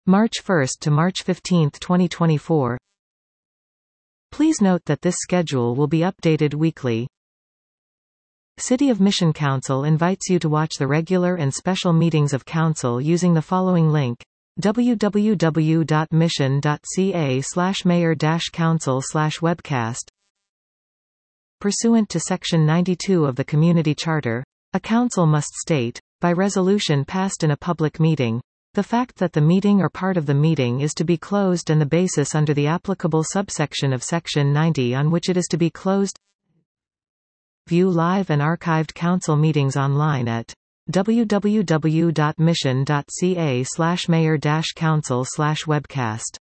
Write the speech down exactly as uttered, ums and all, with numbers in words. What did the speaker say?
March first to March fifteenth twenty twenty-four. Please note that this schedule will be updated weekly. City of Mission Council invites you to watch the regular and special meetings of Council using the following link: w w w dot mission dot c a slash mayor dash council slash webcast. Pursuant to Section ninety-two of the Community Charter, a council must state, by resolution passed in a public meeting, the fact that the meeting or part of the meeting is to be closed and the basis under the applicable subsection of Section ninety on which it is to be closed. View live and archived council meetings online at w w w dot mission dot c a slash mayor dash council slash webcast.